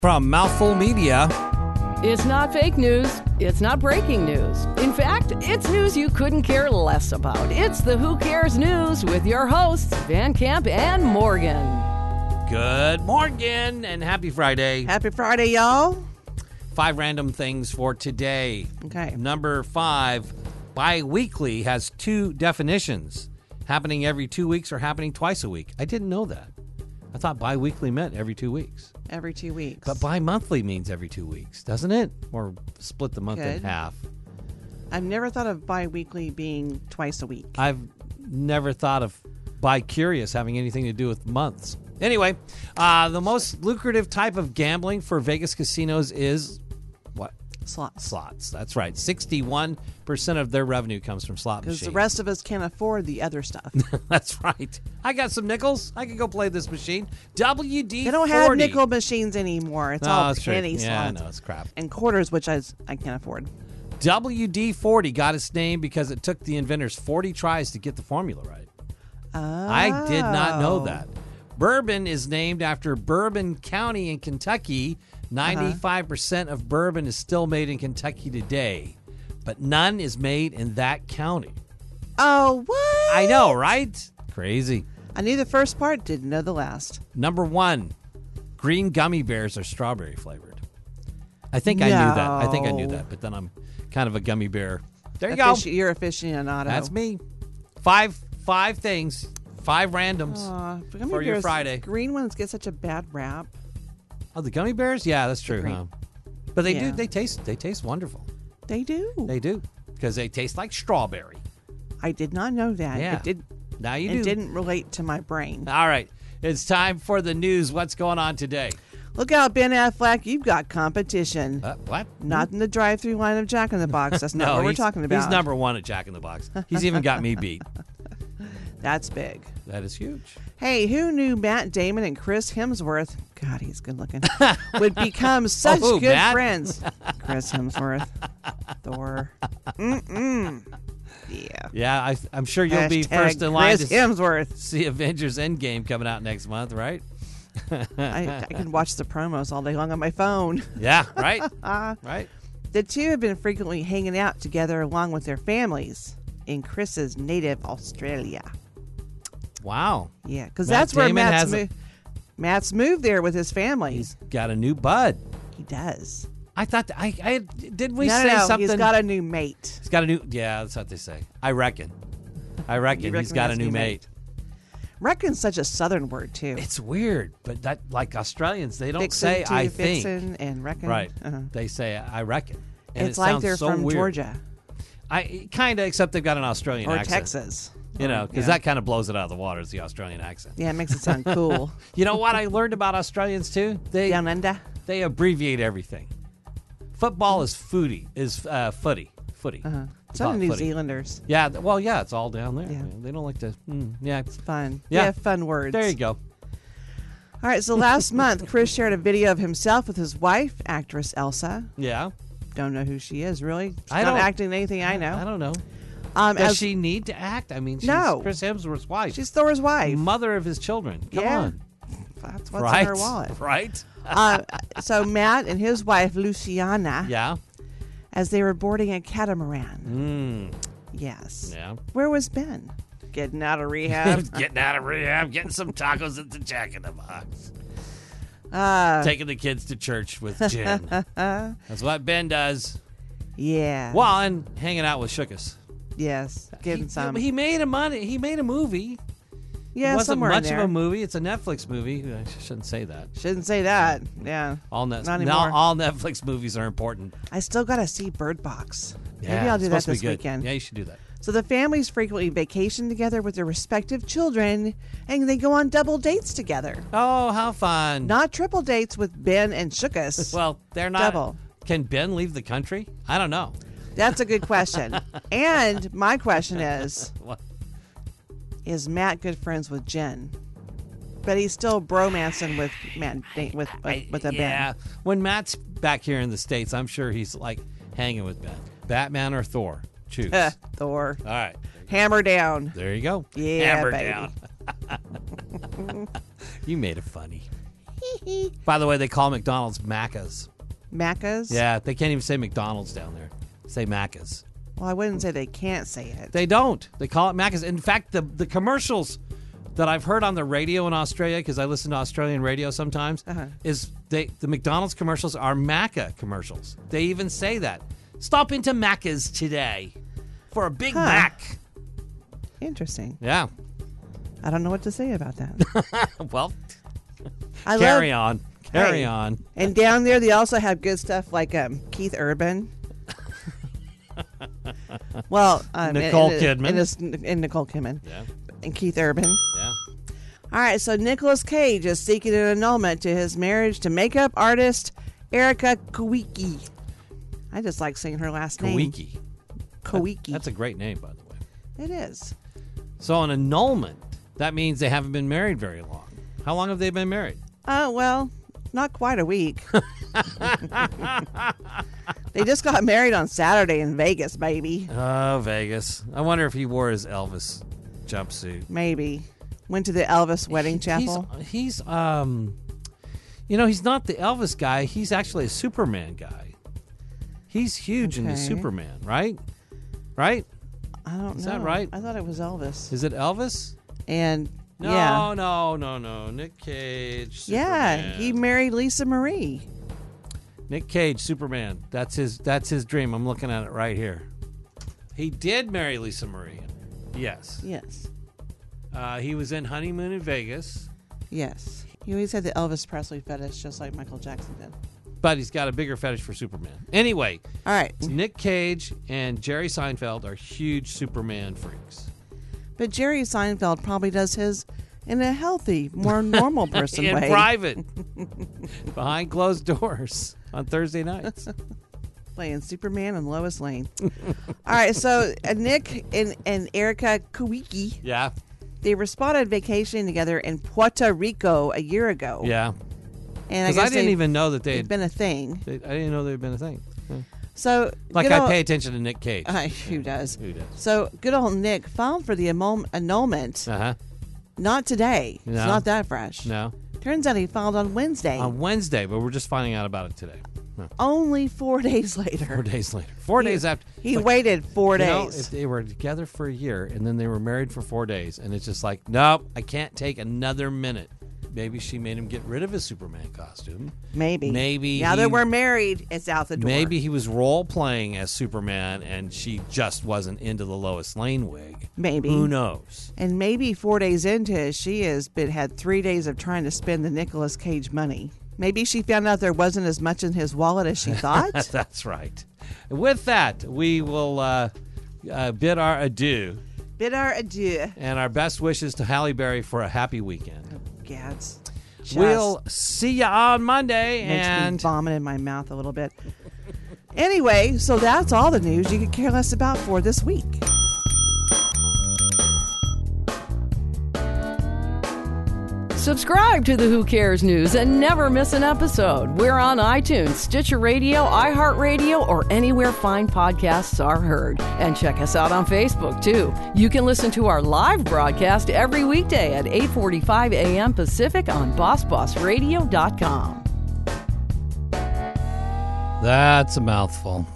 From Mouthful Media. It's not fake news. It's not breaking news. In fact, it's news you couldn't care less about. It's the Who Cares News with your hosts, Van Camp and Morgan. Good morning and happy Friday. Happy Friday, y'all. 5 random things for today. Okay. Number 5, bi-weekly has 2 definitions. Happening every 2 weeks or happening twice a week. I didn't know that. I thought bi-weekly meant every 2 weeks. Every 2 weeks. But bi-monthly means every 2 weeks, doesn't it? Or split the month in half. I've never thought of bi-weekly being twice a week. I've never thought of bi-curious having anything to do with months. Anyway, the most lucrative type of gambling for Vegas casinos is what? Slots. Slots. That's right. 61% of their revenue comes from slot machines. Because the rest of us can't afford the other stuff. That's right. I got some nickels. I can go play this machine. WD-40. They don't have nickel machines anymore. It's all penny slots. Yeah, no, it's crap. And quarters, which I can't afford. WD-40 got its name because it took the inventors 40 tries to get the formula right. Oh. I did not know that. Bourbon is named after Bourbon County in Kentucky. 95% of bourbon is still made in Kentucky today, but none is made in that county. Oh, what? I know, right? Crazy. I knew the first part, didn't know the last. Number 1, green gummy bears are strawberry flavored. I think I knew that, but then I'm kind of a gummy bear. There you go. You're aficionado. That's me. Five things, 5 randoms for your Friday. Green ones get such a bad rap. Oh, the gummy bears? Yeah, that's true. Huh? But they do. They taste wonderful. They do. They do because they taste like strawberry. I did not know that. Yeah. It did. Now you do. It didn't relate to my brain. All right, it's time for the news. What's going on today? Look out, Ben Affleck. You've got competition. What? Not in the drive-thru line of Jack in the Box. That's not what we're talking about. He's number 1 at Jack in the Box. He's even got me beat. That's big. That is huge. Hey, who knew Matt Damon and Chris Hemsworth, God, he's good looking, would become such good Matt? friends? Chris Hemsworth. Thor. Yeah. Yeah, I'm sure you'll be Hashtag first in line Chris to Hemsworth. see Avengers Endgame coming out next month, right? I can watch the promos all day long on my phone. Yeah, right? Right. The two have been frequently hanging out together along with their families in Chris's native Australia. Wow. Yeah, because Matt that's where Damon Matt's moved there with his family. He's got a new bud. He does. I thought didn't we No, say something? He's got a new mate. He's got a new. Yeah, that's what they say. I reckon he's got a new mate. Reckon's such a southern word too. It's weird, but that like Australians, they don't Vixen say too, I Vixen think. and reckon. Right. Uh-huh. They say I reckon. And It's it like sounds they're so from weird. Georgia I kind of, except they've got an Australian or accent. Texas. You know, because Yeah. that kind of blows it out of the water, is the Australian accent. Yeah, it makes it sound cool. You know what I learned about Australians too? Down under. They abbreviate everything. Football is footy. Footy. Uh-huh. They So call do it New footy. Zealanders. Yeah, it's all down there. Yeah. They don't like to. Yeah, Fun. Yeah. Fun words. there you go. All right, so last month, Chris shared a video of himself with his wife, actress Elsa. Yeah, Don't know who she is, really. She's I not don't- acting anything I know. I don't know. Does as she need to act? I mean, she's No. Chris Hemsworth's wife. She's Thor's wife. mother of his children. Come Yeah. on, That's what's right? in her wallet. Right? So Matt and his wife, Luciana, Yeah. as they were boarding a catamaran. Yes. Yeah. Where was Ben? Getting out of rehab. Getting out of rehab, getting some tacos at the Jack in the Box. Taking the kids to church with Jen. That's what Ben does. Yeah. Well, and hanging out with Shookus. Yes. Getting some. He made a movie. Yeah, It wasn't somewhere in much of there. a movie. It's a Netflix movie. I shouldn't say that. Shouldn't say that. Yeah. All Not anymore. all Netflix movies are important. I still got to see Bird Box. Yeah, Maybe I'll do it's that supposed to this be good. weekend. Yeah, you should do that. So the families frequently vacation together with their respective children, and they go on double dates together. Oh, how fun. Not triple dates with Ben and Shookus. Well, they're not. Double. Can Ben leave the country? I don't know. That's a good question. And my question is, What? is Matt good friends with Jen? But he's still bromancing with with a Yeah. When Matt's back here in the States, I'm sure he's like hanging with Ben. Batman or Thor? Choose. Ben. Thor. All right. Hammer down. There you go. Yeah, Hammer baby. down. You made it funny. By the way, they call McDonald's Macca's. Macca's? Yeah, they can't even say McDonald's down there. Say Macca's. Well, I wouldn't say they can't say it. They don't. They call it Macca's. In fact, the commercials that I've heard on the radio in Australia, because I listen to Australian radio sometimes, is the McDonald's commercials are Macca commercials. They even say that. Stop into Macca's today for a Big Mac. Interesting. Yeah. I don't know what to say about that. Well, I carry love, on. Carry on. And down there, they also have good stuff like Keith Urban. Well, Nicole Kidman. And Nicole Kidman. Yeah. And Keith Urban. Yeah. All right, so Nicolas Cage is seeking an annulment to his marriage to makeup artist Erica Kowicki. I just like saying her last name. Kowicki. That's a great name, by the way. It is. So an annulment, that means they haven't been married very long. How long have they been married? Well, not quite a week. They just got married on Saturday in Vegas, baby. Oh, Vegas. I wonder if he wore his Elvis jumpsuit. Maybe. Went to the Elvis wedding chapel. He's he's not the Elvis guy. He's actually a Superman guy. He's huge into Superman, right? Right? I don't know. Is that right? I thought it was Elvis. Is it Elvis? And No. Nick Cage. Superman. Yeah, he married Lisa Marie. Nick Cage, Superman. That's his dream. I'm looking at it right here. He did marry Lisa Marie. Yes. Yes. He was in Honeymoon in Vegas. Yes. He always had the Elvis Presley fetish, just like Michael Jackson did. But he's got a bigger fetish for Superman. Anyway. All right. Nick Cage and Jerry Seinfeld are huge Superman freaks. But Jerry Seinfeld probably does his in a healthy, more normal person in way. In private. Behind closed doors on Thursday nights. Playing Superman and Lois Lane. All right, so Nick and Erica Kowicki. Yeah. They were spotted vacationing together in Puerto Rico a year ago. Yeah. And I didn't even know that they'd been a thing. I didn't know they'd been a thing. Yeah. So I pay attention to Nick Cage. Who does? Who does? So good old Nick filed for the annulment. Not today. No. It's not that fresh. No. Turns out he filed on Wednesday. On Wednesday, but we're just finding out about it today. No. Only 4 days later. 4 days later. 4 days after. He waited 4 days. If they were together for a year and then they were married for 4 days, and it's just like, nope, I can't take another minute. Maybe she made him get rid of his Superman costume. Maybe. Now he, that we're married, it's out the door. Maybe he was role-playing as Superman, and she just wasn't into the Lois Lane wig. Maybe. Who knows? And maybe 4 days into it, she has had 3 days of trying to spend the Nicolas Cage money. Maybe she found out there wasn't as much in his wallet as she thought. That's right. With that, we will bid our adieu. And our best wishes to Halle Berry for a happy weekend. Gads. We'll see you on Monday. Makes and me vomit in my mouth a little bit. Anyway, so that's all the news you could care less about for this week. Subscribe to the Who Cares News and never miss an episode. We're on iTunes, Stitcher Radio, iHeartRadio, or anywhere fine podcasts are heard. And check us out on Facebook, too. You can listen to our live broadcast every weekday at 8:45 a.m. Pacific on BossBossRadio.com. That's a mouthful.